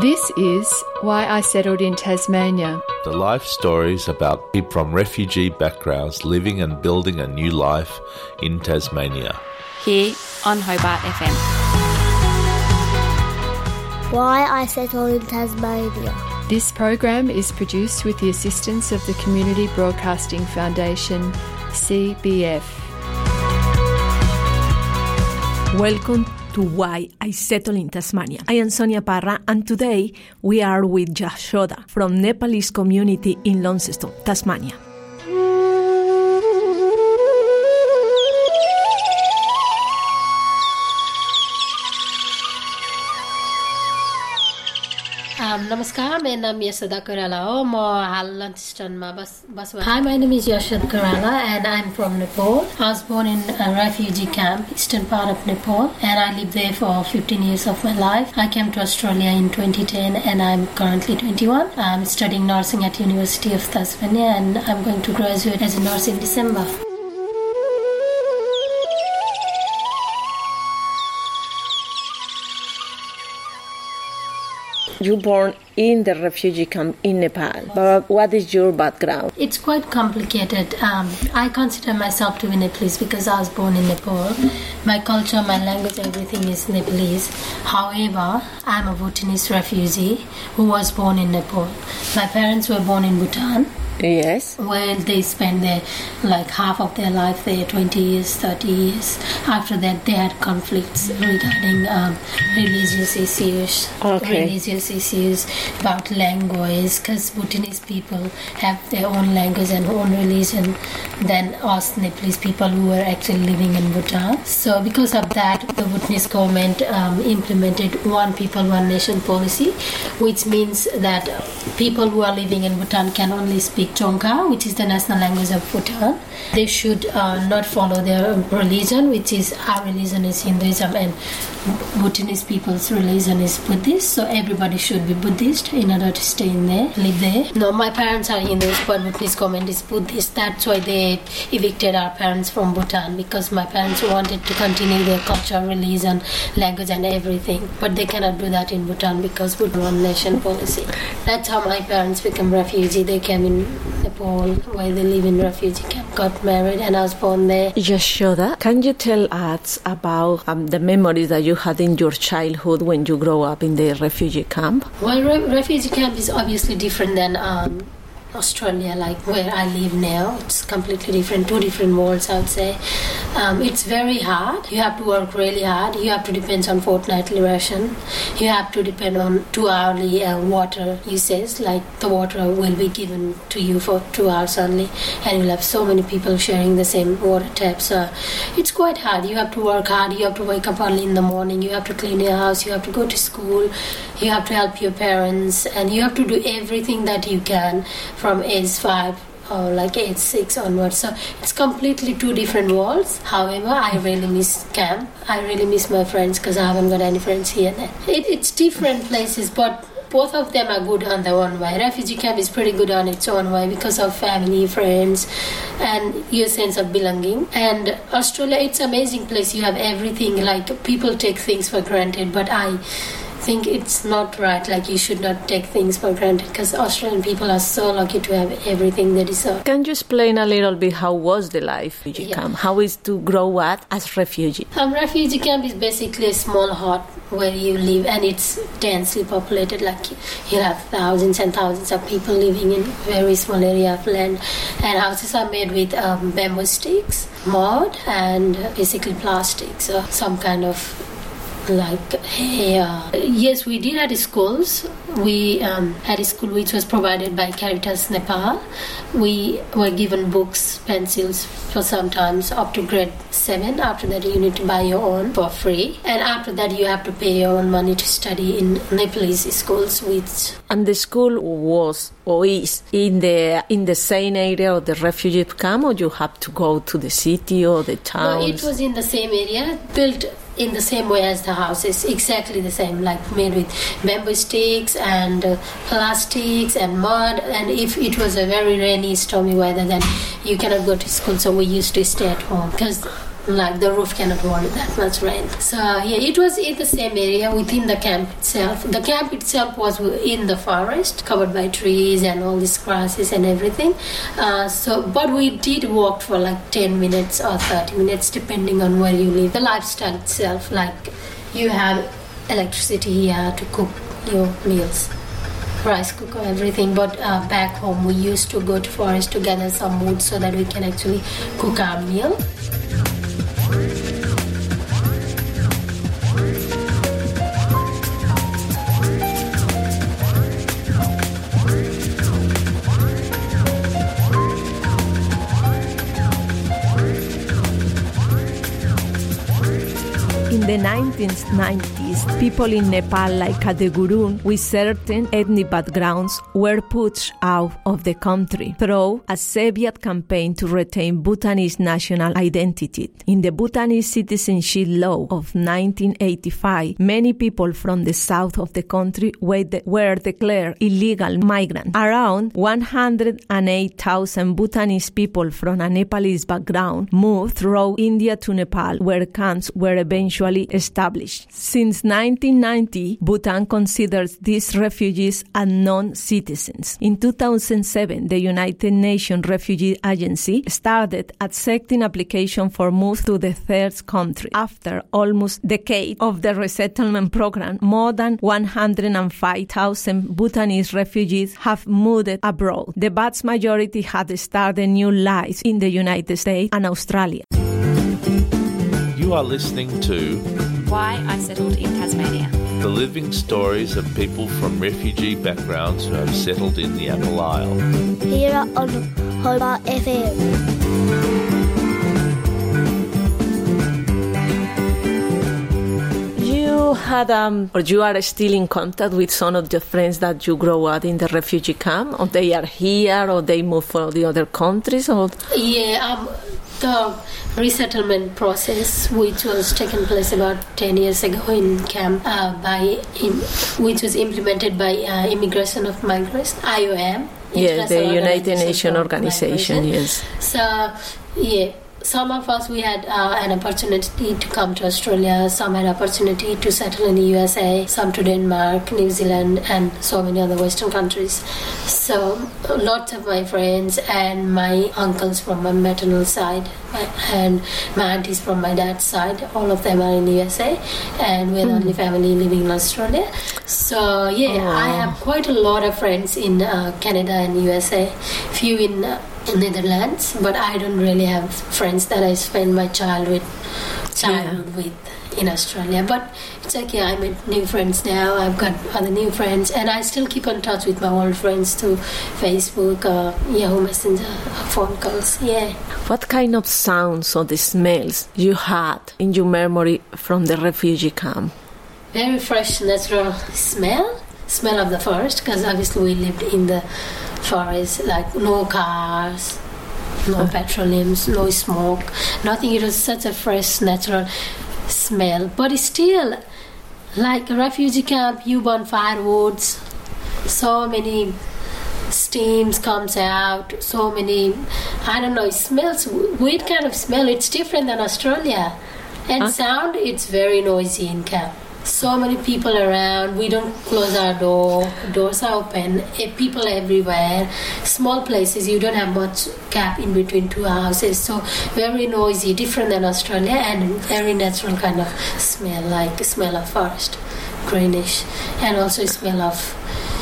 This is Why I Settled in Tasmania. The life stories about people from refugee backgrounds living and building a new life in Tasmania. Here on Hobart FM. Why I Settled in Tasmania. This program is produced with the assistance of the Community Broadcasting Foundation, CBF. Welcome to Why I Settled in Tasmania. I am Sonia Parra, and today we are with Yashoda from Nepalese community in Launceston, Tasmania. नमस्कार मेरो नाम यशोदा कोइराला हो म हाल लन्चस्टनमा बस Hi, my name is Yashoda Koirala and I'm from Nepal. I was born in a refugee camp, eastern part of Nepal, and I lived there for 15 years of my life. I came to Australia in 2010 and I'm currently 21. I'm studying nursing at University of Tasmania and I'm going to graduate as a nurse in December. You were born in the refugee camp in Nepal, but what is your background? It's quite complicated. I consider myself to be Nepalese because I was born in Nepal. My culture, my language, everything is Nepalese. However, I'm a Bhutanese refugee who was born in Nepal. My parents were born in Bhutan. Yes. Where they spent their half of their life there, 20 years, 30 years. After that, they had conflicts regarding religious issues. Okay. Religious issues about language, because Bhutanese people have their own language and own religion than us Nepalese people who were actually living in Bhutan. So because of that, the Bhutanese government implemented one people, one nation policy, which means that people who are living in Bhutan can only speak Chongkha, which is the national language of Bhutan. They should not follow their religion, which is our religion is Hinduism and Bhutanese people's religion is Buddhist. So everybody should be Buddhist in order to stay in there, live there. No, my parents are Hindus, but Bhutanese government is Buddhist. That's why they evicted our parents from Bhutan, because my parents wanted to continue their culture, religion, language and everything. But they cannot do that in Bhutan because Bhutan one nation policy. That's how my parents became refugee. They came in Nepal, where they live in refugee camp, got married, and I was born there. Yashoda, can you tell us about the memories that you had in your childhood when you grew up in the refugee camp? Well, refugee camp is obviously different than Australia, like where I live now. It's completely different, two different worlds, I would say. It's very hard. You have to work really hard. You have to depend on fortnightly ration. You have to depend on 2 hourly water usage, like the water will be given to you for 2 hours only, and you'll have so many people sharing the same water tap. So it's quite hard. You have to work hard. You have to wake up early in the morning. You have to clean your house. You have to go to school. You have to help your parents, and you have to do everything that you can from age 5 or age 6 onwards. So it's completely two different worlds. However, I really miss camp. I really miss my friends because I haven't got any friends here. It's different places, but both of them are good on their own way. Refugee camp is pretty good on its own way because of family, friends, and your sense of belonging. And Australia, it's an amazing place. You have everything. People take things for granted, but I think it's not right. You should not take things for granted because Australian people are so lucky to have everything they deserve. Can you explain a little bit how was the life in refugee camp? How is to grow up as refugee? Refugee camp is basically a small hut where you live, and it's densely populated. You have thousands and thousands of people living in a very small area of land, and houses are made with bamboo sticks, mud, and basically plastic, so some kind of hair. Yes, we did at schools. We had a school which was provided by Caritas Nepal. We were given books, pencils for sometimes up to grade 7. After that, you need to buy your own for free. And after that, you have to pay your own money to study in Nepalese schools. And the school was or is in the same area of the refugee camp, or you have to go to the city or the town? No, it was in the same area, built in the same way as the houses, exactly the same, made with bamboo sticks and plastics and mud. And if it was a very rainy, stormy weather, then you cannot go to school, so we used to stay at home because Like the roof cannot hold that much rain. So it was in the same area within the camp itself. The camp itself was in the forest, covered by trees and all these grasses and everything. But we did walk for like 10 minutes or 30 minutes depending on where you live. The lifestyle itself, like you have electricity here to cook your meals, rice cooker, everything. But back home we used to go to forest to gather some wood so that we can actually cook our meal. In the 1990s, people in Nepal like Kadegurun with certain ethnic backgrounds were pushed out of the country through a Soviet campaign to retain Bhutanese national identity. In the Bhutanese Citizenship Law of 1985, many people from the south of the country were declared illegal migrants. Around 108,000 Bhutanese people from a Nepalese background moved through India to Nepal, where camps were eventually established. Since 1990, Bhutan considers these refugees as non-citizens. In 2007, the United Nations Refugee Agency started accepting applications for move to the third country. After almost a decade of the resettlement program, more than 105,000 Bhutanese refugees have moved abroad. The vast majority had started new lives in the United States and Australia. You are listening to Why I Settled in Tasmania. the living stories of people from refugee backgrounds who have settled in the Apple Isle. Here on Hobart FM. You had, or you are still in contact with some of your friends that you grow up in the refugee camp, or they are here, or they move for the other countries, or? The resettlement process, which was taken place about 10 years ago in camp, which was implemented by Immigration of Migrants, IOM. Yes, the United Nations Organization, yes. So, some of us, we had an opportunity to come to Australia, some had opportunity to settle in the USA, some to Denmark, New Zealand, and so many other Western countries. So lots of my friends and my uncles from my maternal side and my aunties from my dad's side, all of them are in the USA, and we're the only family living in Australia. So I have quite a lot of friends in Canada and USA, few in Netherlands, but I don't really have friends that I spend my childhood with in Australia. But it's okay, I made new friends now, I've got other new friends, and I still keep in touch with my old friends through Facebook, Yahoo Messenger, phone calls. What kind of sounds or the smells you had in your memory from the refugee camp? Very fresh, natural smell of the forest, because obviously we lived in the forest, like no cars, no petroleums, no smoke, nothing. It was such a fresh, natural smell. But still, like a refugee camp, you burn firewoods, so many steams comes out, so many, I don't know, it smells, weird kind of smell. It's different than Australia. And sound, it's very noisy in camp. So many people around, we don't close our doors are open, people everywhere, small places, you don't have much gap in between two houses, so very noisy, different than Australia, and very natural kind of smell, like the smell of forest, greenish, and also smell of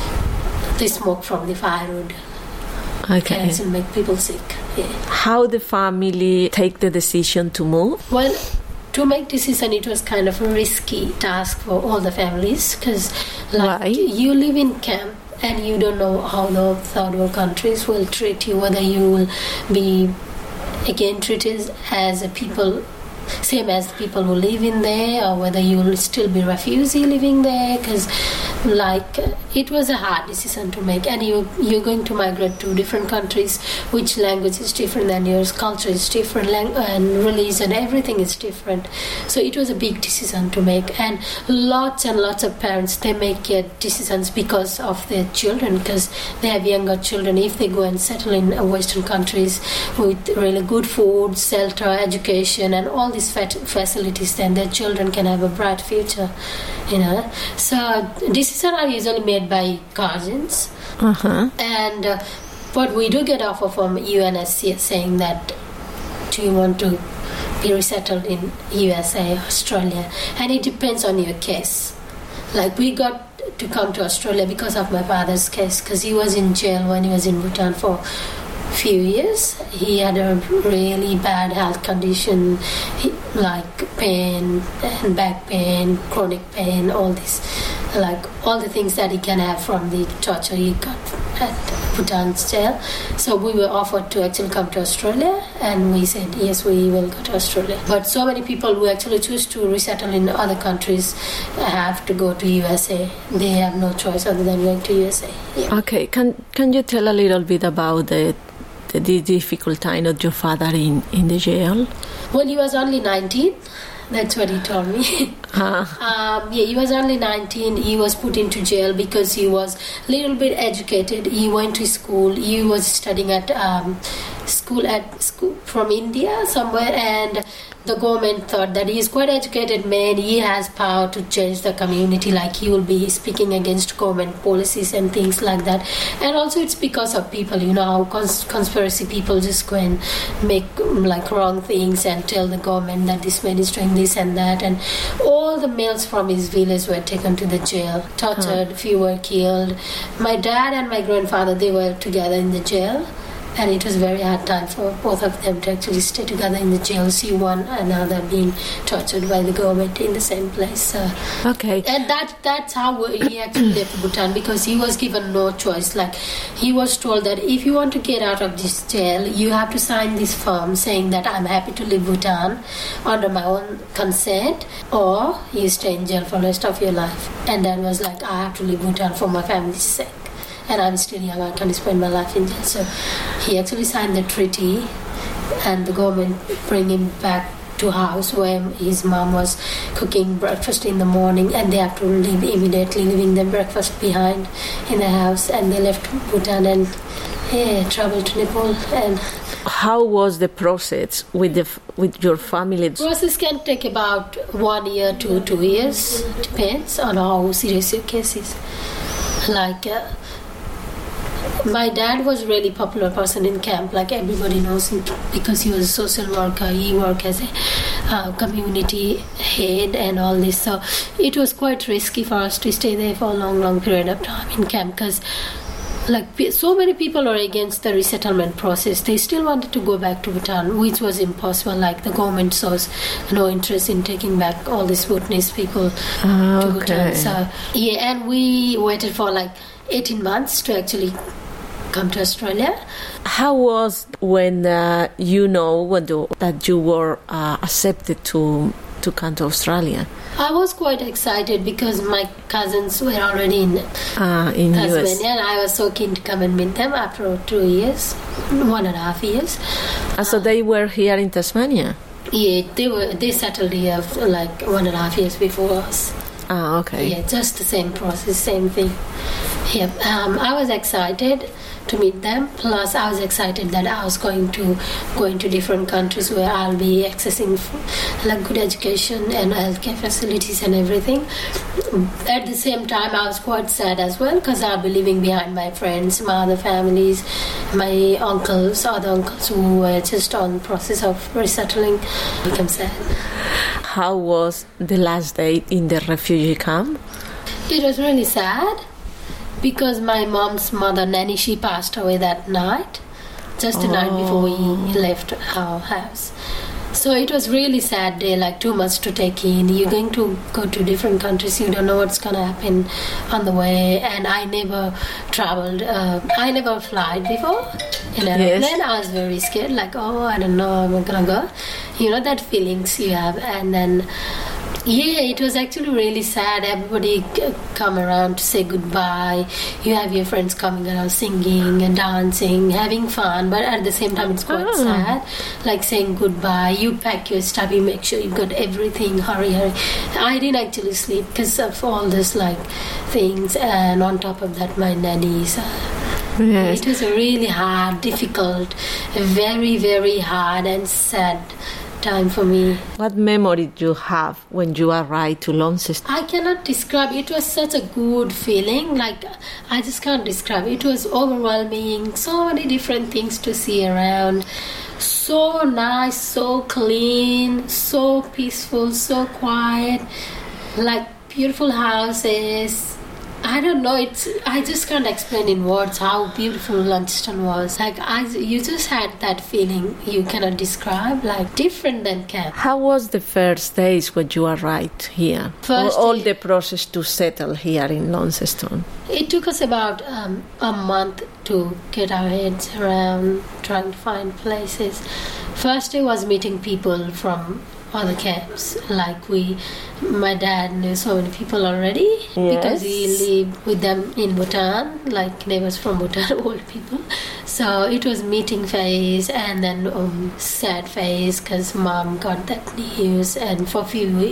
the smoke from the firewood. Okay. It can make people sick. How the family take the decision to move? Well, to make decision, it was kind of a risky task for all the families, because you live in camp and you don't know how the third world countries will treat you, whether you will be again treated as a people, same as people who live in there, or whether you will still be refugee living there, because like it was a hard decision to make, and you're going to migrate to different countries, which language is different than yours, culture is different, and religion, everything is different. So it was a big decision to make, and lots of parents, they make decisions because of their children, because they have younger children. If they go and settle in Western countries with really good food, shelter, education, and all these facilities, then their children can have a bright future, So decisions are usually made by guardians, and but we do get offer from UNHCR saying that, do you want to be resettled in USA, Australia? And it depends on your case. Like, we got to come to Australia because of my father's case, because he was in jail when he was in Bhutan for few years. He had a really bad health condition, like pain and back pain, chronic pain, all this, like all the things that he can have from the torture he got at Bhutan's jail. So we were offered to actually come to Australia, and we said yes, we will go to Australia. But so many people who actually choose to resettle in other countries have to go to USA. They have no choice other than going to USA. Yeah. Okay, can you tell a little bit about the difficult time of your father in the jail? Well, he was only 19. That's what he told me. He was only 19. He was put into jail because he was a little bit educated. He went to school. He was studying at school from India somewhere, and the government thought that he is quite educated man. He has power to change the community. Like, he will be speaking against government policies and things like that. And also it's because of people, how conspiracy people just go and make like wrong things and tell the government that this man is doing this and that. And all the males from his village were taken to the jail, tortured, few were killed. My dad and my grandfather, they were together in the jail. And it was a very hard time for both of them to actually stay together in the jail, see one another being tortured by the government in the same place. Okay. And that's how he actually left Bhutan, because he was given no choice. Like, he was told that if you want to get out of this jail, you have to sign this form saying that I'm happy to leave Bhutan under my own consent, or you stay in jail for the rest of your life. And that was like, I have to leave Bhutan for my family's sake. And I'm still young, I can't spend my life in jail. So he actually signed the treaty, and the government bring him back to house where his mom was cooking breakfast in the morning, and they have to leave immediately, leaving their breakfast behind in the house. And they left Bhutan and traveled to Nepal. And how was the process with your family? The process can take about 1 year to 2 years, depends on how serious your case is. Like, my dad was a really popular person in camp, like everybody knows him, because he was a social worker. He worked as a community head and all this. So it was quite risky for us to stay there for a long period of time in camp, because like so many people are against the resettlement process. They still wanted to go back to Bhutan, which was impossible. Like, the government shows no interest in taking back all these Bhutanese people to Bhutan. So and we waited for like 18 months to actually come to Australia. How was when that you were accepted to come to Australia? I was quite excited because my cousins were already in Tasmania, US. and I was so keen to come and meet them after 2 years, 1.5 years. So they were here in Tasmania? Yeah, they settled here like 1.5 years before us. Okay. Yeah, just the same process, same thing. Yeah, I was excited to meet them. Plus, I was excited that I was going to go into different countries where I'll be accessing like good education and healthcare facilities and everything. At the same time, I was quite sad as well, because I'll be leaving behind my friends, my other families, my other uncles who were just on the process of resettling. Become sad. How was the last day in the refugee camp? It was really sad, because my mom's mother, Nanny, she passed away that night, just the night before we left our house. So it was really sad day, like too much to take in. You're going to go to different countries, you don't know what's going to happen on the way. And I never traveled, I never flied before in an airplane. I was very scared, like, I don't know, I'm going to go. That feelings you have. And then Yeah, it was actually really sad. Everybody come around to say goodbye. You have your friends coming around singing and dancing, having fun, but at the same time it's quite sad. Like saying goodbye, you pack your stuff, you make sure you've got everything, hurry. I didn't actually sleep because of all this like things, and on top of that my nannies. Yes. It was a really hard, difficult, very, very hard and sad time for me. What memory do you have when you arrived to Launceston? I cannot describe. It was such a good feeling. Like, I just can't describe. It was overwhelming. So many different things to see around. So nice, so clean, so peaceful, so quiet. Like beautiful houses. I don't know. I just can't explain in words how beautiful Launceston was. Like you just had that feeling you cannot describe. Like different than camp. How was the first days when you arrived here? All the process to settle here in Launceston. It took us about a month to get our heads around trying to find places. First day was meeting people from other camps. Like my dad knew so many people already because he lived with them in Bhutan, like neighbors from Bhutan, old people. So it was meeting phase and then sad phase because mom got that news, and for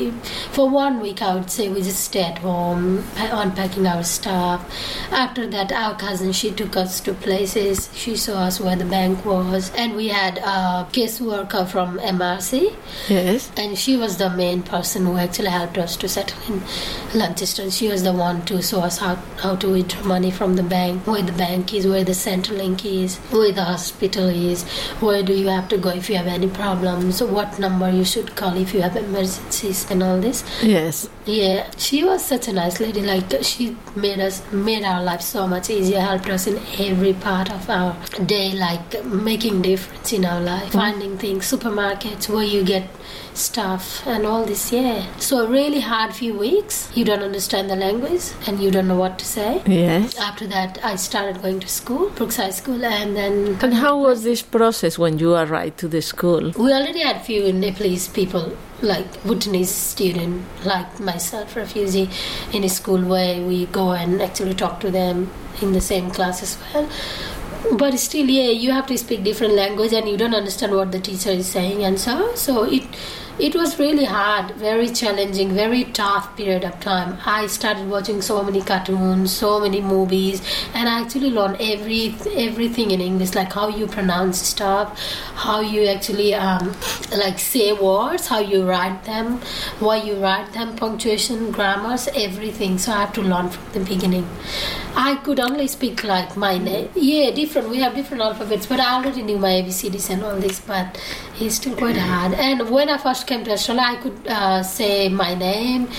1 week I would say we just stayed at home unpacking our stuff. After that our cousin, she took us to places. She saw us where the bank was, and we had a case worker from MRC. Yes. And she was the main person who actually helped us to settle in Launceston. She was the one to show us how to withdraw money from the bank, where the bank is, where the Centrelink is, where the hospital is, where do you have to go if you have any problems, what number you should call if you have emergencies and all this. Yes. Yeah, she was such a nice lady. Like she made our life so much easier, helped us in every part of our day, like making difference in our life, finding things, supermarkets where you get stuff and all this. So a really hard few weeks. You don't understand the language and you don't know what to say. Yes. After that I started going to school, Brooks High School, and then... And how was this process when you arrived to the school? We already had few Nepalese people, like Bhutanese student like myself, refugee, in a school where we go and actually talk to them in the same class as well. But still, you have to speak different language and you don't understand what the teacher is saying, and so it was really hard, very challenging, very tough period of time. I started watching so many cartoons, so many movies, and I actually learned everything in English, like how you pronounce stuff, how you actually like say words, how you write them, why you write them, punctuation, grammars, everything. So I have to learn from the beginning. I could only speak like my name. Different. We have different alphabets, but I already knew my ABCDs and all this, but it's still quite hard. And when I first came to Australia, I could say my name,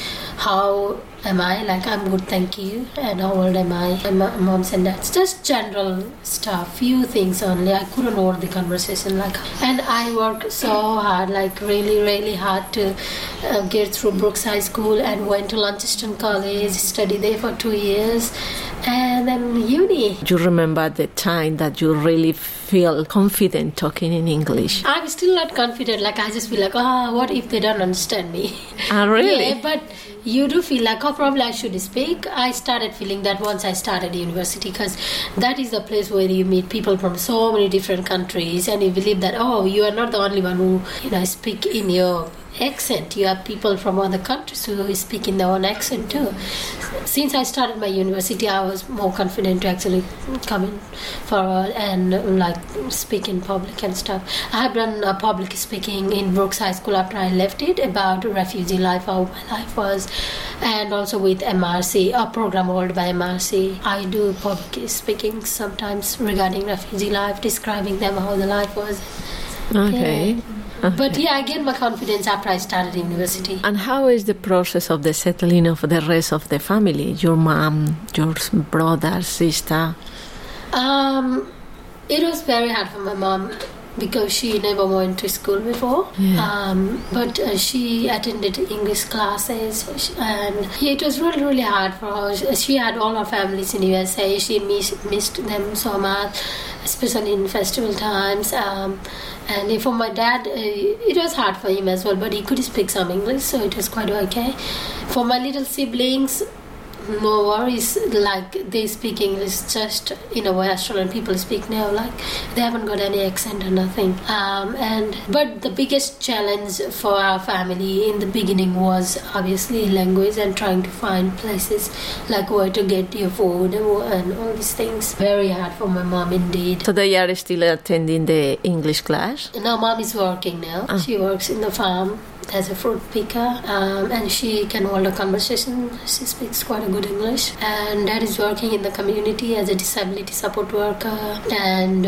how am I, like I'm good, thank you, and how old am I, and my mom's and dad's, just general stuff, few things only. I couldn't hold the conversation and I worked so hard, like really, really hard to get through Brooks High School, and went to Launceston College, studied there for 2 years, and then uni. Do you remember the time that you really feel confident talking in English? I'm still not confident, like I just feel like, what if they don't understand me? Really? Yeah, but you do feel like, probably I should speak. I started feeling that once I started university, because that is the place where you meet people from so many different countries, and you believe that, you are not the only one who speak in your accent. You have people from other countries who speak in their own accent too. Since I started my university, I was more confident to actually come in forward and like speak in public and stuff. I have done public speaking in Brooks High School after I left it, about refugee life, how my life was, and also with MRC, a program held by MRC. I do public speaking sometimes regarding refugee life, describing them how the life was. Okay. Yeah. But I gained my confidence after I started university. And how is the process of the settling of the rest of the family? Your mom, your brother, sister? It was very hard for my mom. because she never went to school before. But she attended English classes, and it was really, really hard for her. She had all her families in USA. She missed them so much, especially in festival times. And for my dad, it was hard for him as well, but he could speak some English, so it was quite okay. For my little siblings, no worries, like they speak English just in a way Australian people speak now, like they haven't got any accent or nothing. But the biggest challenge for our family in the beginning was obviously language and trying to find places like where to get your food and all these things. Very hard for my mom indeed. So they are still attending the English class? No, mom is working now. She works in the farm as a fruit picker, and she can hold a conversation. She speaks quite a good English. And dad is working in the community as a disability support worker and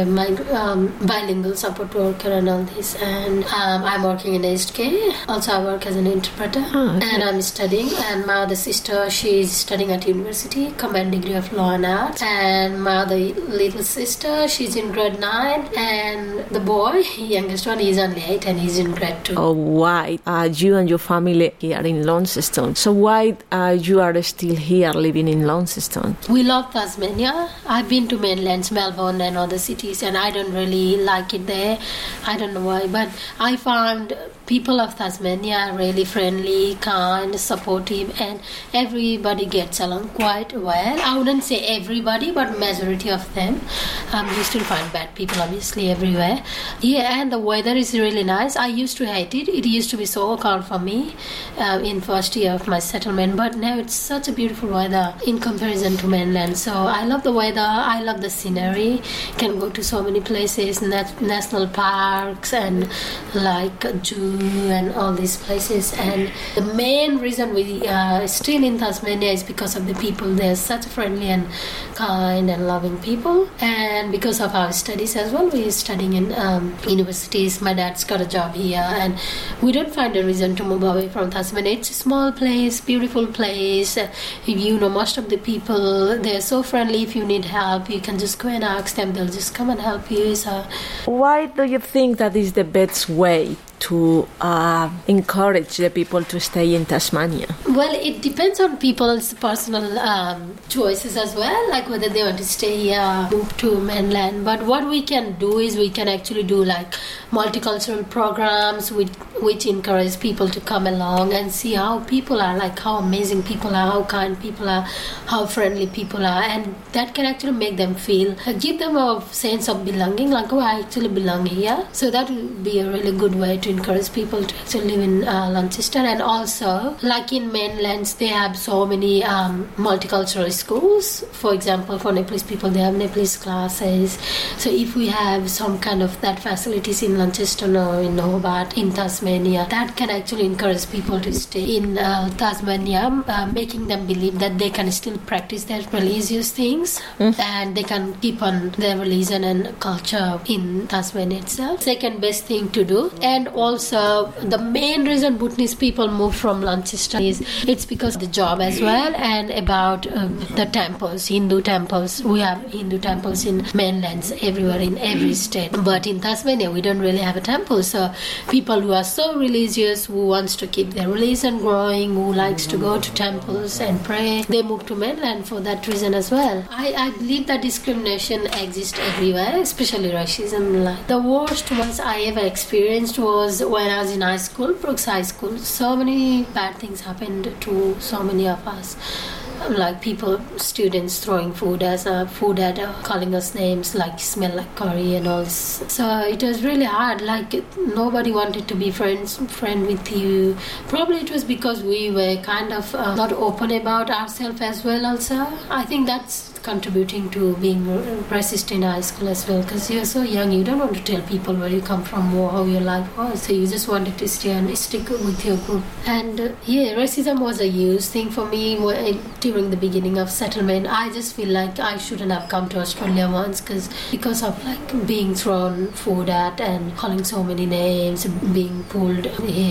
bilingual support worker and all this. And I'm working in aged care. Also, I work as an interpreter. And I'm studying. And my other sister, she's studying at university, combined degree of law and arts. And my other little sister, she's in grade 9. And the boy, youngest one, he's only 8 and he's in grade 2. Oh, why? You and your family here in Launceston. So why you are still here living in Launceston? We love Tasmania. I've been to mainlands, Melbourne and other cities, and I don't really like it there. I don't know why, but I found people of Tasmania are really friendly, kind, supportive, and everybody gets along quite well. I wouldn't say everybody, but majority of them. You still find bad people obviously everywhere. Yeah, and the weather is really nice. I used to hate it. It used to be so cold for me in first year of my settlement, but now it's such a beautiful weather in comparison to mainland. So I love the weather. I love the scenery. Can go to so many places, national parks and like zoo and all these places. And the main reason we are still in Tasmania is because of the people. They're such friendly and kind and loving people, and because of our studies as well. We're studying in universities. My dad's got a job here, and we don't find a reason to move away from Tasmania. It's a small place, beautiful place. You know, most of the people, they're so friendly. If you need help, you can just go and ask them. They'll just come and help you. So why do you think that is the best way to encourage the people to stay in Tasmania? Well, it depends on people's personal choices as well, like whether they want to stay here, move to mainland. But what we can do is we can actually do like multicultural programs which encourage people to come along and see how people are, like how amazing people are, how kind people are, how friendly people are, and that can actually make them feel, give them a sense of belonging, like, oh, I actually belong here. So that would be a really good way to encourage people to actually live in Launceston. And also, like in mainlands, they have so many multicultural schools. For example, for Nepalese people, they have Nepalese classes. So if we have some kind of that facilities in Launceston or in Hobart, in Tasmania, that can actually encourage people to stay in Tasmania, making them believe that they can still practice their religious things and they can keep on their religion and culture in Tasmania itself. Second best thing to do. And also, the main reason Bhutanese people move from Launceston is it's because of the job as well, and about the temples, Hindu temples. We have Hindu temples in mainlands everywhere in every state, but in Tasmania we don't really have a temple. So people who are so religious, who wants to keep their religion growing, who likes to go to temples and pray, they move to mainland for that reason as well. I believe that discrimination exists everywhere, especially racism. Like the worst ones I ever experienced was when I was in high school, Brooks High School. So many bad things happened to so many of us. Like students throwing food as a food at calling us names like smell like curry and all this. So it was really hard. Like nobody wanted to be friend with you. Probably it was because we were kind of not open about ourselves as well. Also, I think that's contributing to being racist in high school as well, because you're so young, you don't want to tell people where you come from or how your life was, so you just wanted to stay and stick with your group. And racism was a huge thing for me during the beginning of settlement. I just feel like I shouldn't have come to Australia once because of like being thrown food at and calling so many names, being pulled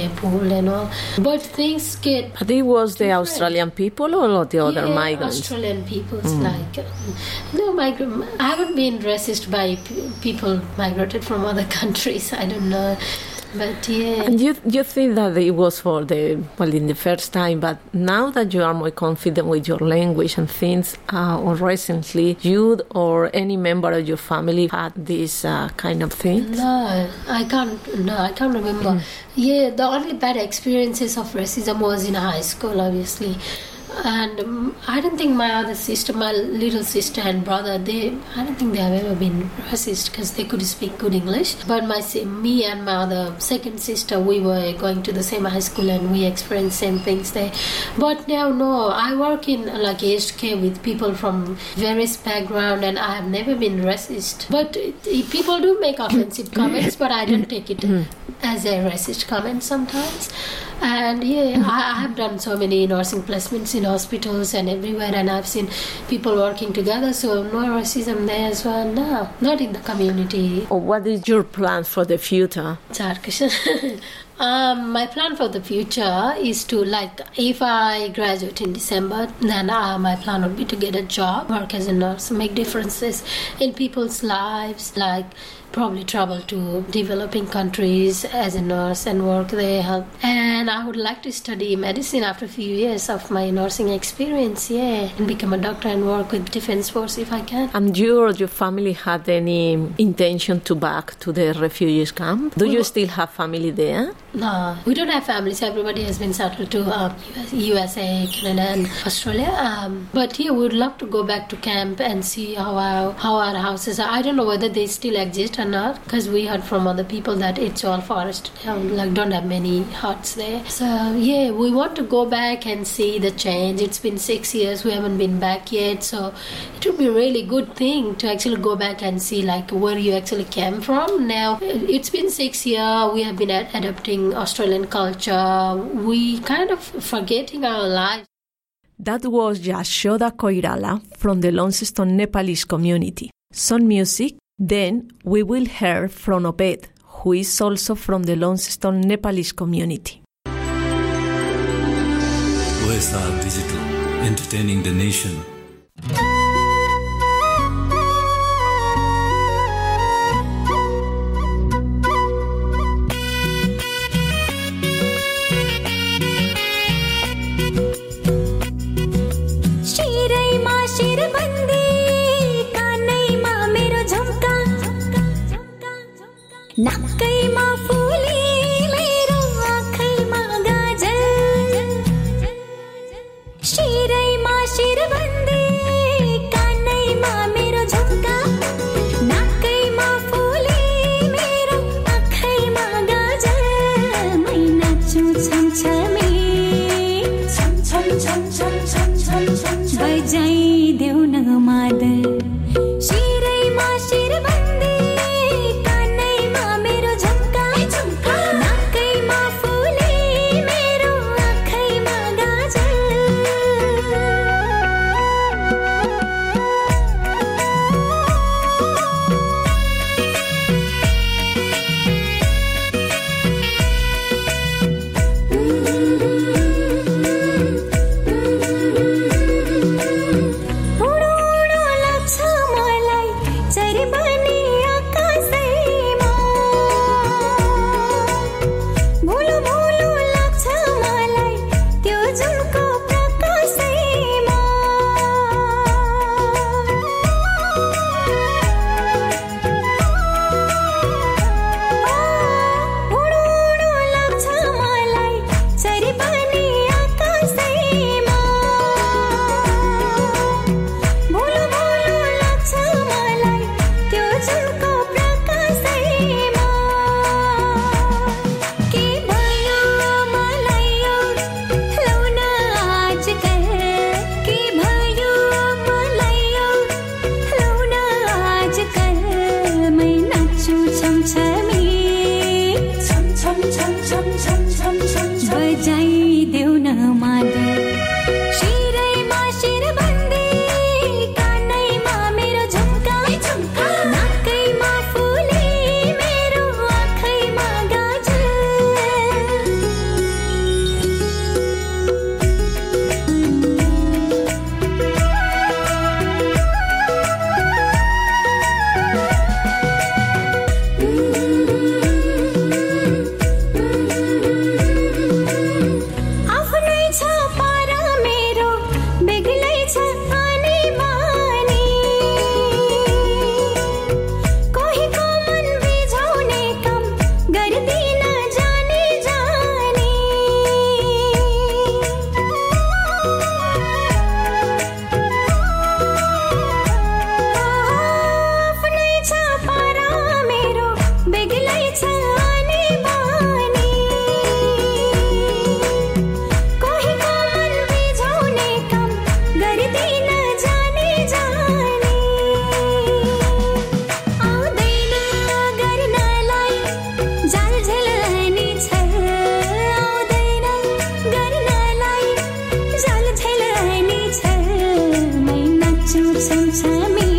and all. But things get They was the Australian people or the other migrants? Australian peoples, like No, I haven't been racist by people migrated from other countries. I don't know. But yeah. And you think that it was in the first time, but now that you are more confident with your language and things, or recently, you or any member of your family had this kind of thing? No, I can't remember. Yeah, the only bad experiences of racism was in high school, obviously. And I don't think my little sister and brother, I don't think they have ever been racist because they could speak good English. But me and my other second sister, we were going to the same high school and we experienced same things there. But now, no, I work in like aged care with people from various background and I have never been racist. But people do make offensive comments, but I don't take it as a racist comment sometimes. And yeah, I have done so many nursing placements in hospitals and everywhere, and I've seen people working together, so no racism there as well. No, not in the community. What is your plan for the future? My plan for the future is to, if I graduate in December, then my plan would be to get a job, work as a nurse, make differences in people's lives, probably travel to developing countries as a nurse and work there, help. And I would like to study medicine after a few years of my nursing experience, and become a doctor and work with Defense Force if I can. And you or your family had any intention to back to the refugees camp? Do you still have family there? No, we don't have families. Everybody has been settled to USA, Canada and Australia. But yeah, we would love to go back to camp and see how our houses are. I don't know whether they still exist or not, because we heard from other people that it's all forest, don't have many huts there. So yeah, we want to go back and see the change. It's been 6 years, we haven't been back yet, so it would be a really good thing to actually go back and see where you actually came from. Now it's been 6 years, we have been adapting Australian culture, we kind of forgetting our lives. That was Yashoda Koirala from the Launceston Nepalese community. Some music. Then we will hear from Obed, who is also from the Launceston Nepalese community. OSR Digital, entertaining the nation. नाकैमा फुली मेरो आँखैमा गाजल शिरैमा शिरबन्दी कानैमा मेरो झुम्का नाकैमा फुली मेरो आँखैमा गाजल मै नाच्छु छमछमे छम छम छम छम छम छम छम बजाइदेऊ न मादल शिरैमा शिरबन्दी उडो उडो छमछमे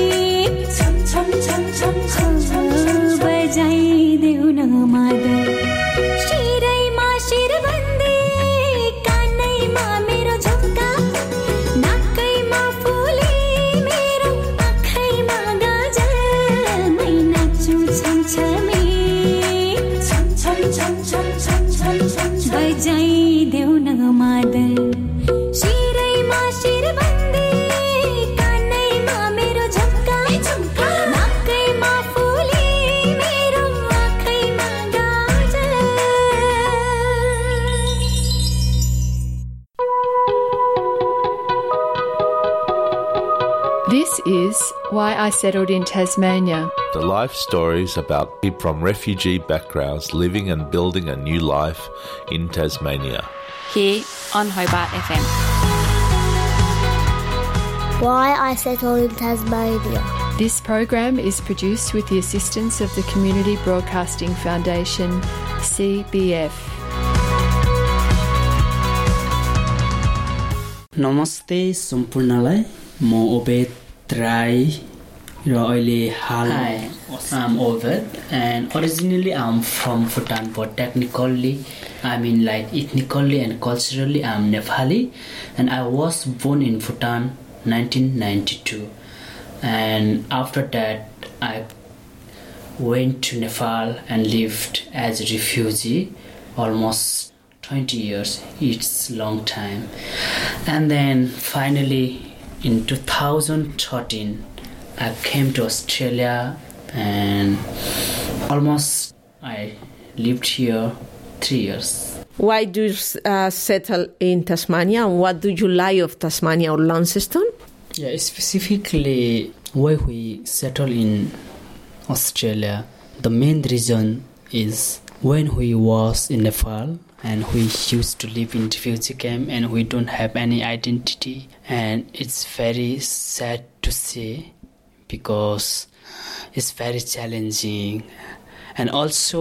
बजाइदेऊ न मादल शिरैमा शिरबन्दी कानैमा मेरो झुम्का नाकैमा फुली मेरो आँखैमा गाजल मै नाच्छु छमछमे बजाइदेऊ न मादल शिरैमा शिरबन्दी कानैमा मेरो झुम्का नाकैमा फुली मेरो आँखैमा गाजल This is Why I Settled in Tasmania. The life stories about people from refugee backgrounds living and building a new life in Tasmania. Here on Hobart FM. Why I Settled in Tasmania. This program is produced with the assistance of the Community Broadcasting Foundation, CBF. नमस्ते सम्पूर्णलाई म Obed राई र अहिले हाल I'm Ovid and originally I'm from Bhutan but technically I mean like ethnically and culturally I'm Nepali and I was born in Bhutan 1992 and after that I went to Nepal and lived as a refugee almost 20 years. It's long time. And then finally in 2013 I came to Australia and almost I lived here 3 years. Why do you settle in Tasmania, and what do you like of Tasmania or Launceston? Yeah, specifically why we settle in Australia, the main reason is when we was in Nepal and we used to live in refugee camp and we don't have any identity, and it's very sad to see because it's very challenging. And also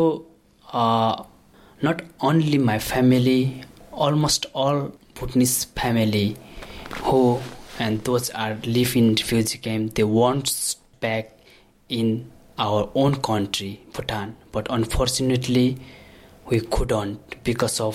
not only my family, almost all Bhutanese family who and those are live in refugee camp, they want back in our own country, Bhutan, but unfortunately we couldn't because of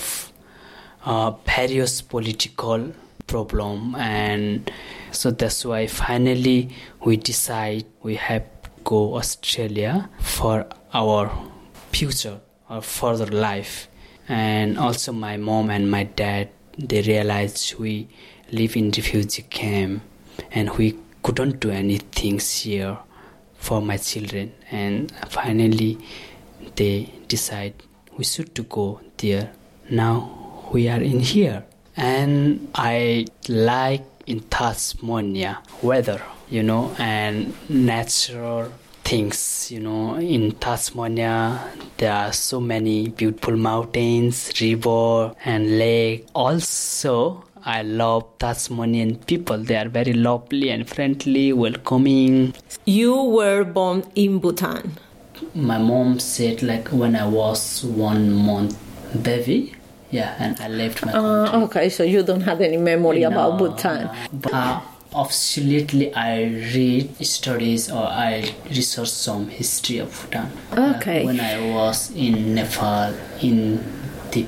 various political problem, and so that's why finally we decide we have to go Australia for our future or further life. And also my mom and my dad, they realized we live in refugee camp and we couldn't do anything here for my children, and finally they decide we should to go there. Now we are in here, and I like in Tasmania weather, and natural things, in Tasmania there are so many beautiful mountains, river and lake. Also I love Tasmanian people. They are very lovely and friendly, welcoming. You were born in Bhutan. My mom said like when I was 1 month baby, and I left my country. Okay, so you don't have any memory about Bhutan. But absolutely, I read studies or I research some history of Bhutan. Okay. When I was in Nepal in the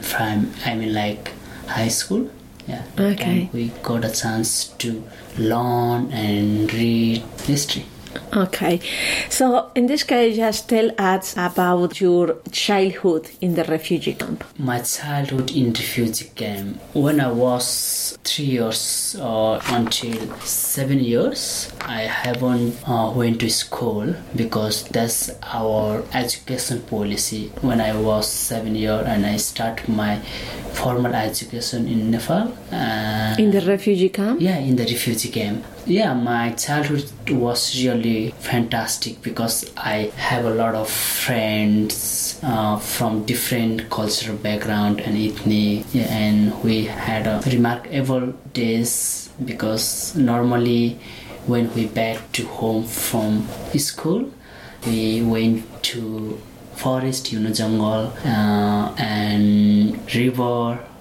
high school. Okay. And we got a chance to learn and read history. Okay, so in this case, just tell us about your childhood in the refugee camp. My childhood in refugee camp, when I was 3 years until 7 years, I haven't went to school because that's our education policy. When I was 7 years and I started my formal education in Nepal. In the refugee camp? Yeah, in the refugee camp. Yeah, my childhood was really fantastic because I have a lot of friends from different cultural background and ethnic, and we had a remarkable days because normally when we back to home from school, we went to forest, jungle, and river,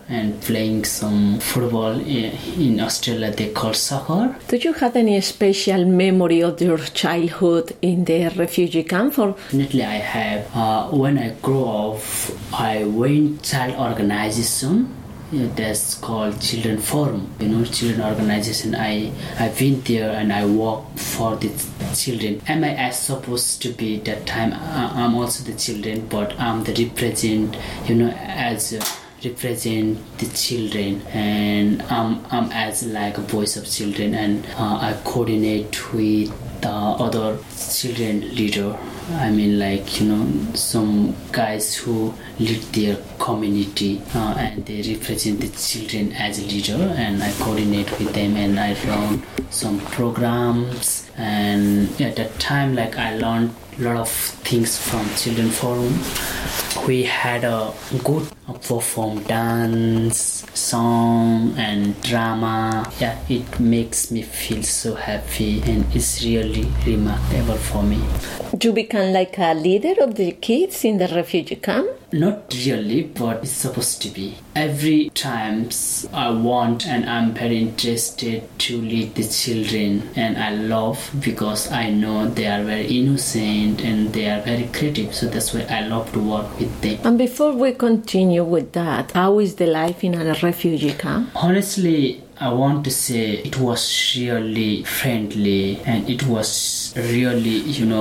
and playing some football. In Australia they call soccer. Do you have any special memory of your childhood in the refugee camp? Or? Definitely I have. When I grew up, I went child organization. That's called Children Forum. Children organization. I've been there and I work for the children. Am I supposed to be that time? I'm also the children, but I'm the represent. Represent the children, and I'm as like a voice of children, and I coordinate with the other children leader. I mean, some guys who lead their community and they represent the children as a leader, and I coordinate with them and I run some programs. And at that time, I learned a lot of things from Children Forum. We had a good perform dance, song and drama. Yeah, it makes me feel so happy and it's really remarkable for me. You become like a leader of the kids in the refugee camp? Not really, but it's supposed to be. Every time I want and I'm very interested to lead the children, and I love because I know they are very innocent and they are very creative, so that's why I love to work with them. And before we continue with that, how is the life in a refugee camp? Honestly, I want to say it was really friendly and it was really,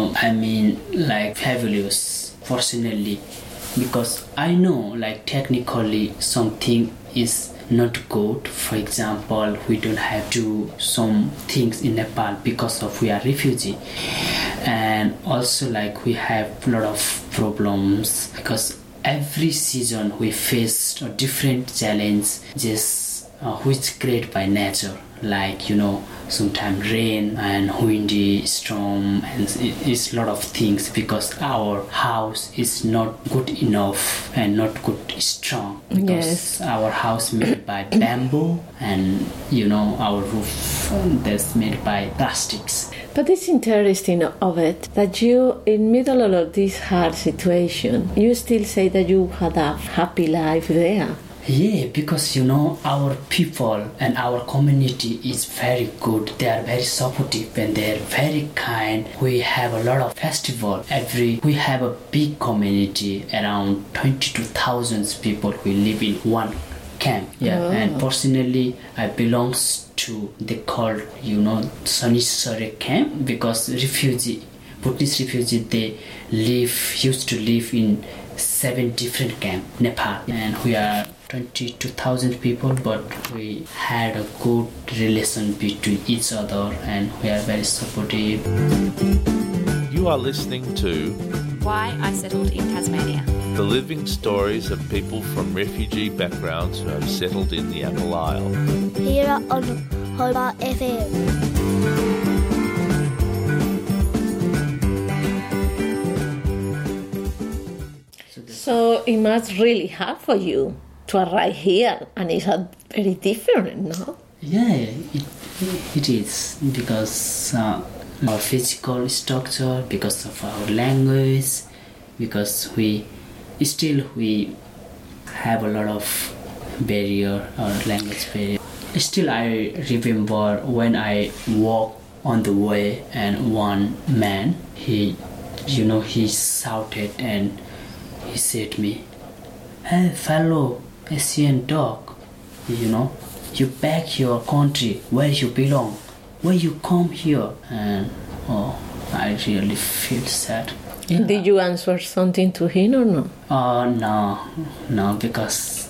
fabulous, personally. Because I know technically something is not good. For example, we don't have to do some things in Nepal because of we are refugee, and also we have a lot of problems because every season we face a different challenge, just which created by nature, sometimes rain and windy storm, and it's a lot of things because our house is not good enough and not good strong because our house made by bamboo and our roof that's made by plastics. But it's interesting of it that you, in middle of this hard situation, you still say that you had a happy life there. Yeah, because our people and our community is very good. They are very supportive and they are very kind. We have a lot of festival. We have a big community, around 22,000 people who live in one camp. Yeah, and personally, I belong to the called Sanisare camp because Bhutanese refugee they used to live in 7 different camps, Nepal, and we are 22,000 people, but we had a good relation between each other and we are very supportive. You are listening to Why I Settled in Tasmania. The living stories of people from refugee backgrounds who have settled in the Apple Isle. Here on Hobart FM. So it must really hard for you to arrive here, and it's very different, no? Yeah, it is because our physical structure, because of our language, because we have a lot of barrier or language barrier. Still, I remember when I walked on the way and one man, he shouted and he said to me, "Hey, fellow Asian dog, you back your country where you belong, where you come here." And I really feel sad. Yeah. Did you answer something to him or no? No, because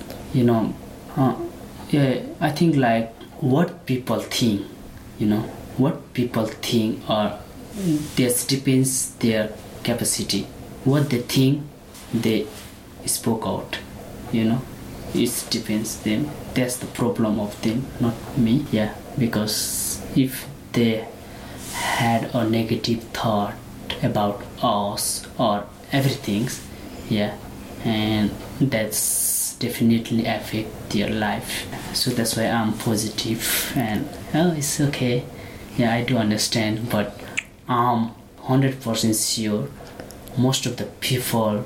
I think what people think, what people think, or this depends their capacity. What they think, they spoke out. It depends them. That's the problem of them, not me. Yeah, because if they had a negative thought about us or everything, and that's definitely affect their life. So that's why I'm positive and it's okay. Yeah, I do understand, but I'm 100% sure most of the people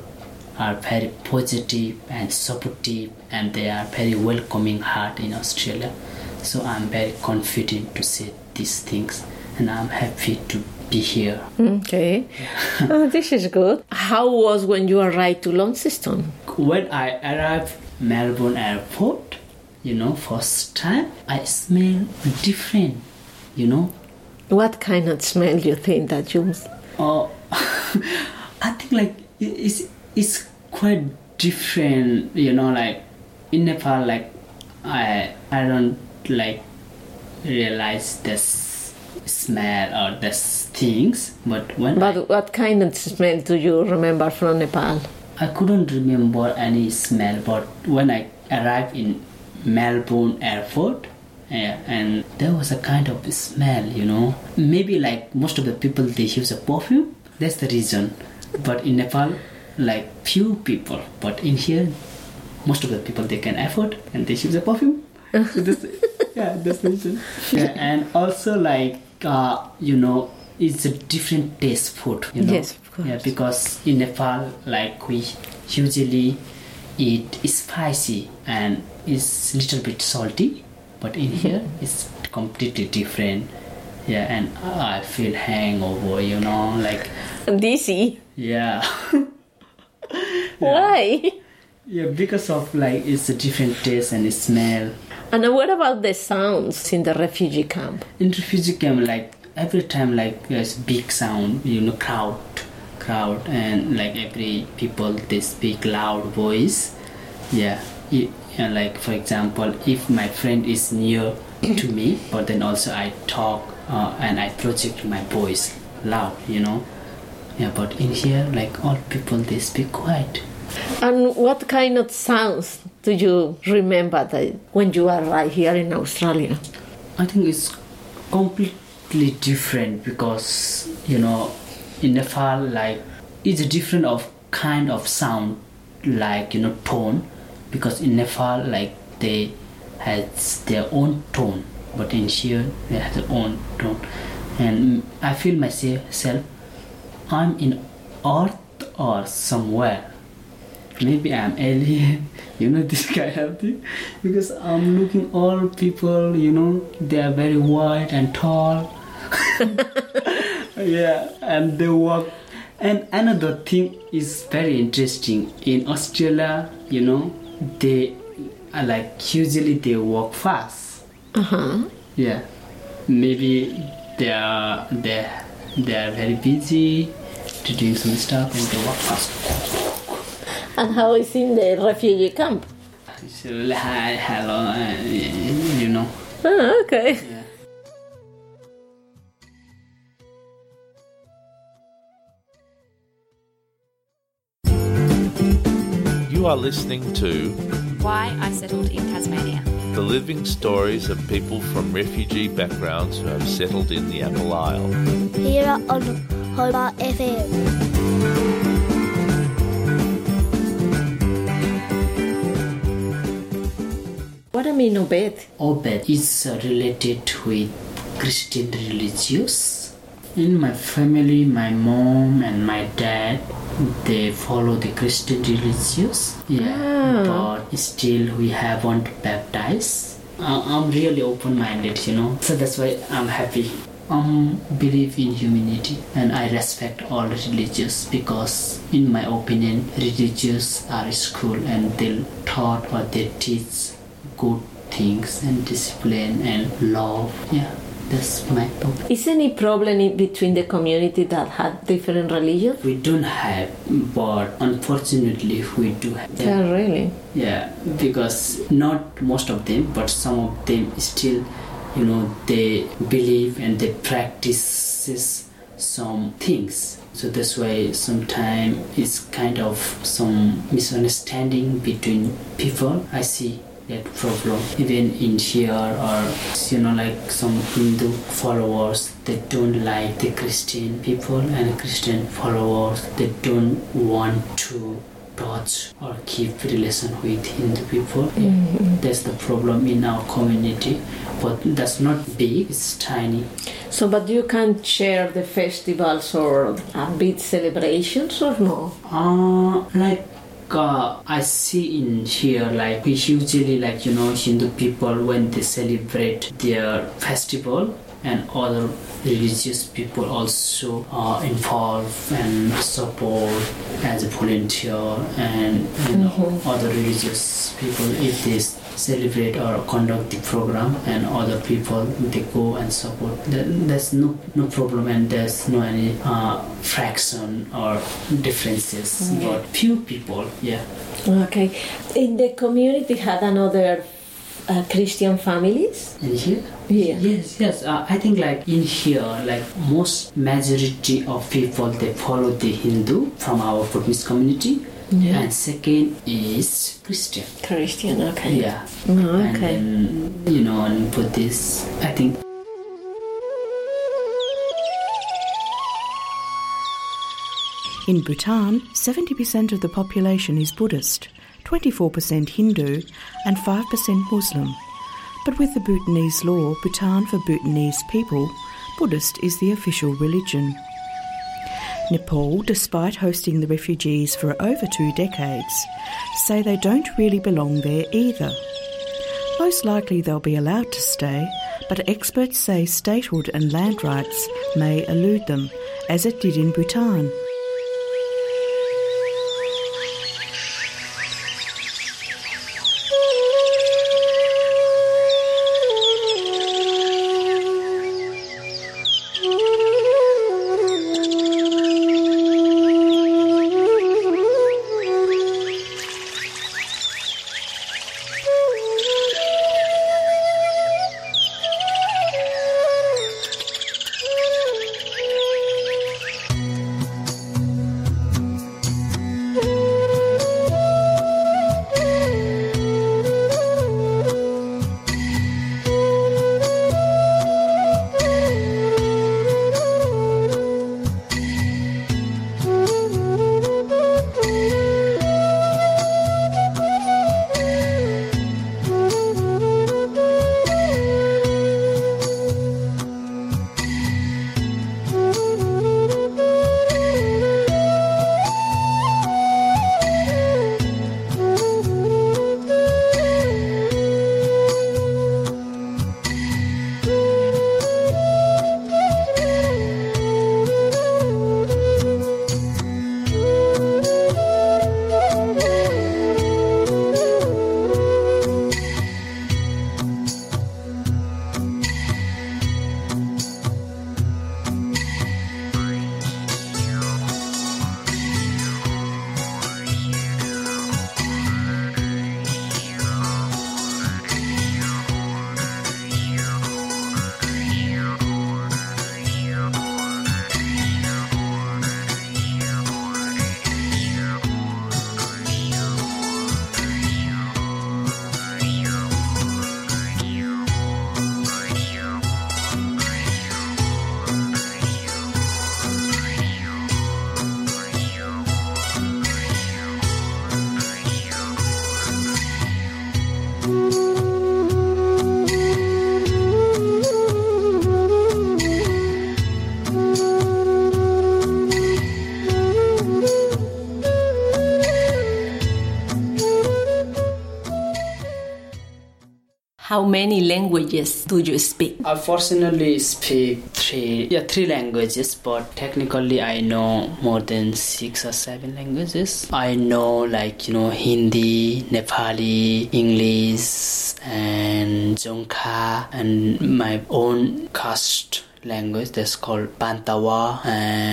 are very positive and supportive, and they are very welcoming heart in Australia. So I'm very confident to say these things, and I'm happy to be here. Okay. This is good. How was when you arrived to Launceston? When I arrived Melbourne airport, first time, I smell different, What kind of smell do you think that you... Oh, I think like it's quite different, like in Nepal, like I don't like realize this smell or this things, but what kind of smell do you remember from Nepal? I couldn't remember any smell, but when I arrived in Melbourne airport, and there was a kind of smell, maybe like most of the people, they use a perfume, that's the reason. But in Nepal, like few people, but in here most of the people, they can afford and they use a perfume. So that's the reason. And also like it's a different taste food, Yes, of course. Because in Nepal, like we usually eat spicy and it's little bit salty, but in here it's completely different. And I feel hangover, like dizzy. Yeah. Why? Yeah, because of like it's a different taste and smell. And what about the sounds in the refugee camp? In refugee camp, like every time, like there's big sound, crowd, and like every people, they speak loud voice. And like for example, if my friend is near to me, but then also I talk and I project my voice loud, but in here, like all people, they speak quiet. And what kind of sounds do you remember that when you arrived here in Australia? I think it's completely different because, in Nepal, like it's a different of kind of sound, like, tone, because in Nepal, like they has their own tone, but in here, they have their own tone. And I feel myself, I'm in Earth or somewhere. Maybe I'm alien, this kind of thing. Because I'm looking all people, they are very white and tall. And they walk. And another thing is very interesting. In Australia, they are like, usually they walk fast. Yeah. Maybe they are very busy to do some stuff and they walk fast. And how is in the refugee camp? Hi, hello, Okay. Yeah. You are listening to Why I Settled in Tasmania. the living stories of people from refugee backgrounds who have settled in the Apple Isle. Here on Hobart FM. What I mean, Obed? Obed is related with Christian religious. In my family, my mom and my dad, they follow the Christian religious. But still we haven't baptized. I'm really open-minded, So that's why I'm happy. I believe in humanity and I respect all religions because in my opinion, religious are school and they taught or they teach good things and discipline and love. That's my opinion. Is any problem between the community that had different religions? We don't have, but unfortunately we do have. Yeah, really? Yeah, because not most of them, but some of them still, they believe and they practice some things. So that's why sometimes it's kind of some misunderstanding between people. I see that problem even in here, or like some Hindu followers, they don't like the Christian people, and Christian followers, they don't want to touch or keep relation with Hindu people. That's the problem in our community, but that's not big, it's tiny. So, but you can share the festivals or big celebrations or no? Like I see in here, like we usually, like, you know, Hindu people, when they celebrate their festival, and other religious people also are involved and support as a volunteer, and you know, other religious people, if they celebrate or conduct the program, and other people they go and support, there's no problem, and there's no any fraction or differences. But few people, Okay. In the community had another Christian families? In here? Yeah. Yes. I think like in here, like most majority of people, they follow the Hindu from our Buddhist community. Yeah. And second is Christian. Okay. Yeah. Okay. And then, you know, and Buddhist, I think. In Bhutan, 70% of the population is Buddhist, 24% Hindu and 5% Muslim. But with the Bhutanese law, Bhutan for Bhutanese people, Buddhist is the official religion. Nepal, despite hosting the refugees for over 2 decades, say they don't really belong there either. Most likely they'll be allowed to stay, but experts say statehood and land rights may elude them, as it did in Bhutan. How many languages do you speak? I fortunately speak three languages, but technically I know more than 6 or 7 languages. I know, like, you know, Hindi, Nepali, English, and Dzongkha, and my own caste language that's called Bantawa,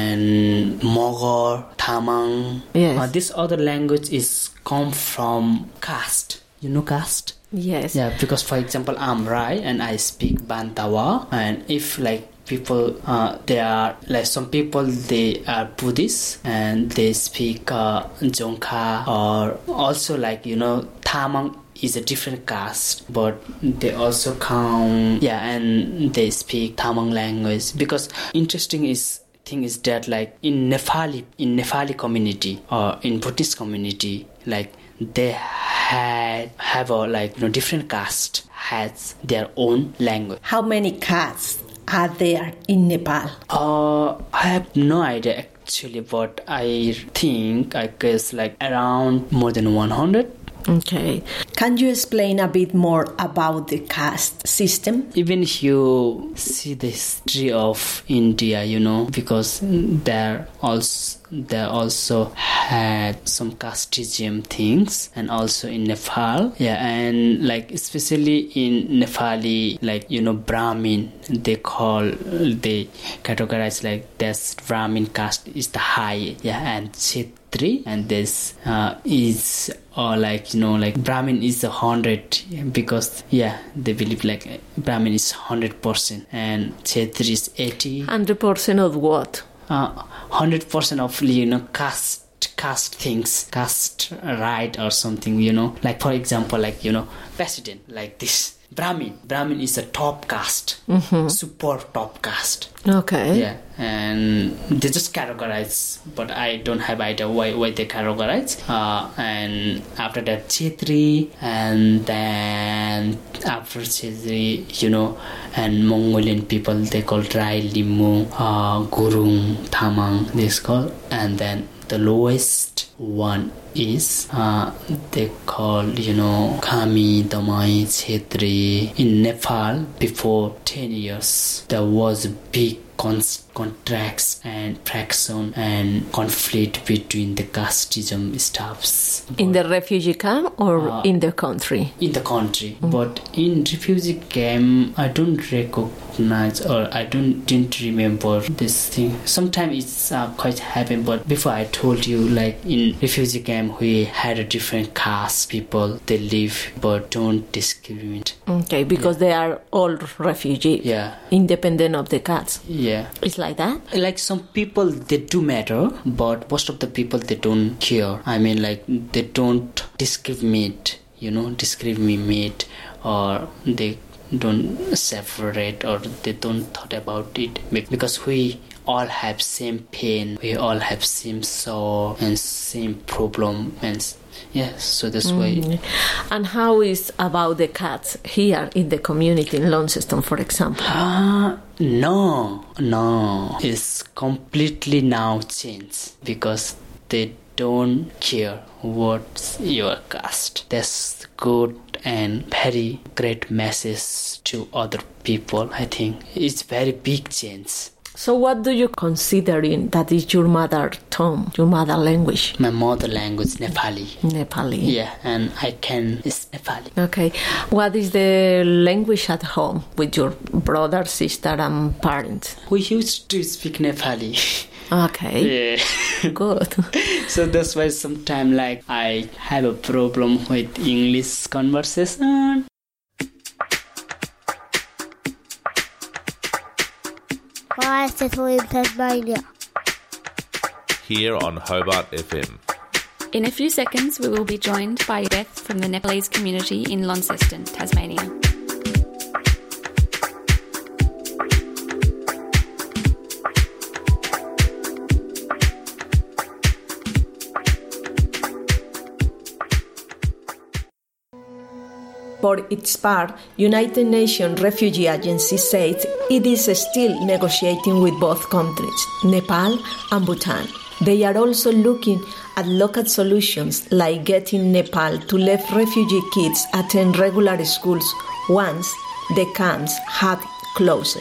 and Mogor, Tamang. Yes. This other language is come from caste. You know caste? Yes. Yeah, because for example, I'm Rai and I speak Bantawa, and if like people, they are like some people, they are Buddhist and they speak Dzongkha, or also like, you know, Tamang is a different caste, but they also come, and they speak Tamang language. Because interesting thing is that, like, in Nepali community or in Buddhist community, like they have a, like, you know, different caste has their own language. How many castes are there in Nepal? I have no idea actually, but I think I guess like around more than 100. Okay. Can you explain a bit more about the caste system? Even if you see the history of India, because they also had some casteism things, and also in Nepal. Yeah, and like especially in Nepali, like, Brahmin, they categorize like this Brahmin caste is the high, and Kshetri, and this is like Brahmin is 100, because they believe like Brahmin is 100% and Kshetri is 80. 100% of what? 100% of caste things, caste right or something, like for example, like president, like this Brahmin is a top caste, super top caste. Okay. Yeah, and they just categorize, but I don't have idea why they categorize. And after that Kshetri, and then after Kshetri, and Mongolian people, they call Rai, Limu, Gurung, Tamang, this called, and then the lowest one is they call Khami, Damai, Kshetri. In Nepal, before 10 years, there was a big contracts and fraction and conflict between the casteism staffs. In the refugee camp or in the country? In the country. But in refugee camp, I don't recognize, or I didn't remember this thing. Sometimes it's quite happen, but before I told you, like in refugee camp, we had a different caste people. They live but don't discriminate. Okay, because they are all refugees. Yeah. Independent of the caste. Yeah. It's like that? Like some people, they do matter, but most of the people, they don't care. I mean, like, they don't discriminate, or they don't separate, or they don't thought about it, because we all have same pain, we all have same sorrow and same problem, and so that's why. And how is about the cats here in the community in Launceston, for example? No, it's completely now changed, because they don't care what's your caste. That's good and very great message to other people. I think it's very big change. So what do you consider that is your mother tongue, your mother language? My mother language, Nepali. Nepali. Yeah, and I can is Nepali. Okay. What is the language at home with your brother, sister and parents? We used to speak Nepali. Okay. Yeah. Good. So that's why sometimes like I have a problem with English conversation. I settle in Tasmania. Here on Hobart FM. In a few seconds, we will be joined by Beth from the Nepalese community in Launceston, Tasmania. For its part, United Nations Refugee Agency says it is still negotiating with both countries, Nepal and Bhutan. They are also looking at local solutions like getting Nepal to let refugee kids attend regular schools once the camps had closed.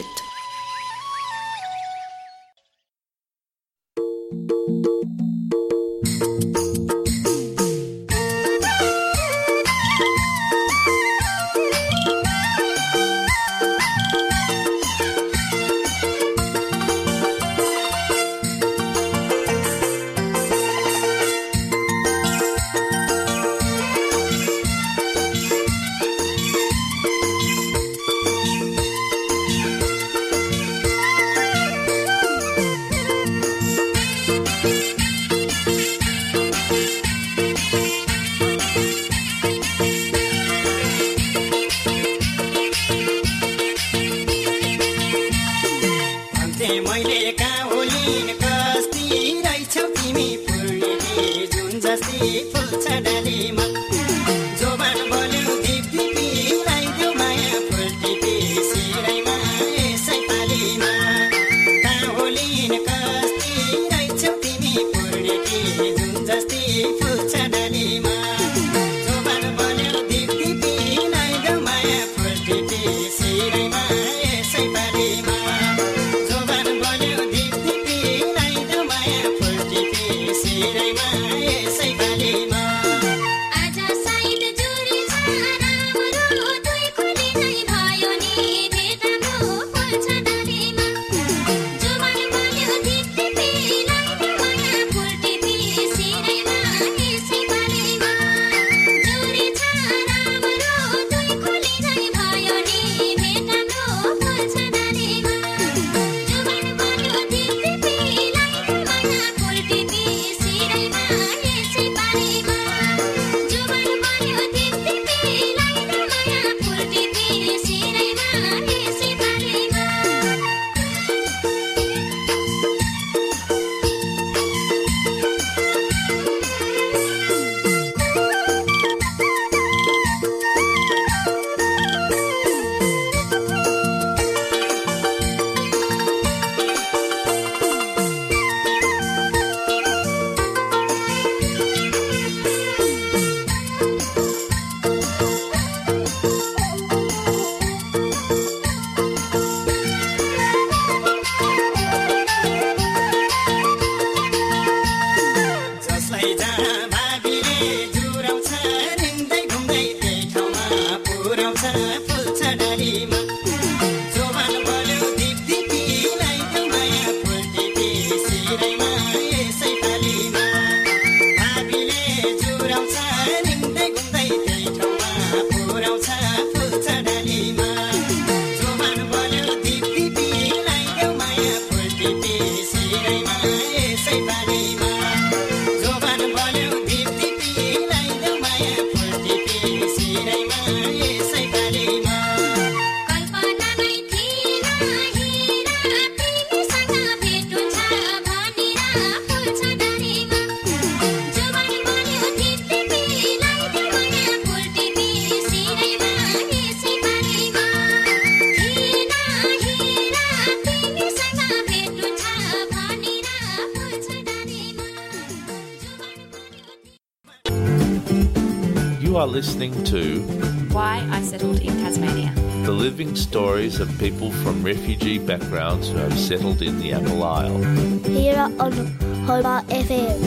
are listening to Why I Settled in Tasmania, the living stories of people from refugee backgrounds who have settled in the Apple Isle. Here on Hobart FM.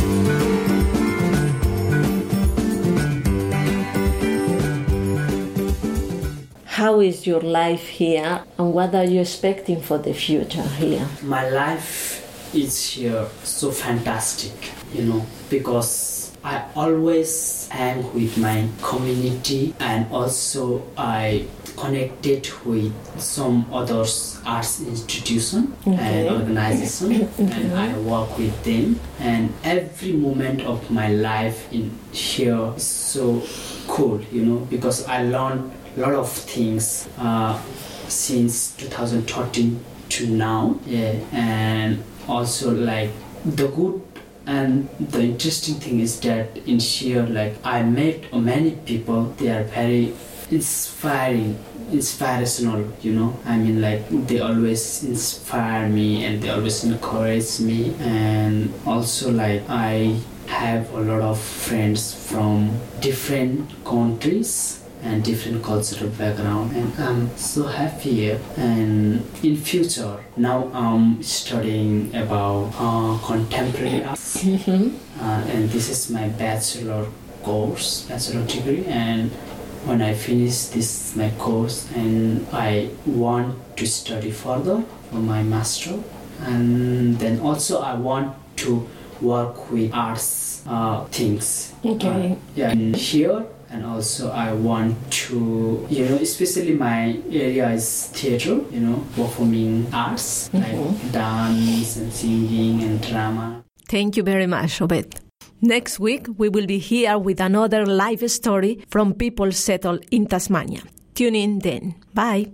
How is your life here and what are you expecting for the future here? My life is here so fantastic, because I always am with my community, and also I connected with some other arts institution and organization, and I work with them, and every moment of my life in here is so cool, because I learned a lot of things since 2013 to now, and also like the good and the interesting thing is that in here, like I met many people. They are very inspirational, like they always inspire me and they always encourage me, and also like I have a lot of friends from different countries and different cultural background, and I'm so happy here. And in future, now I'm studying about contemporary arts, and this is my bachelor degree, and when I finish my course, and I want to study further for my master, and then also I want to work with arts things in here. And also I want to, especially my area is theater, performing arts, like dance and singing and drama. Thank you very much, Obed. Next week, we will be here with another life story from people settled in Tasmania. Tune in then. Bye.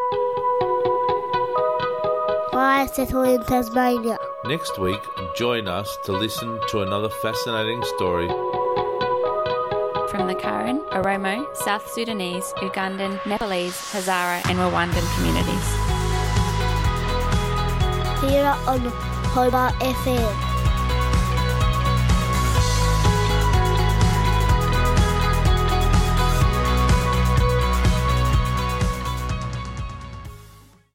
Why Settled in Tasmania? Next week, join us to listen to another fascinating story from the Karen, Oromo, South Sudanese, Ugandan, Nepalese, Hazara and Rwandan communities. Here on Hobart FM.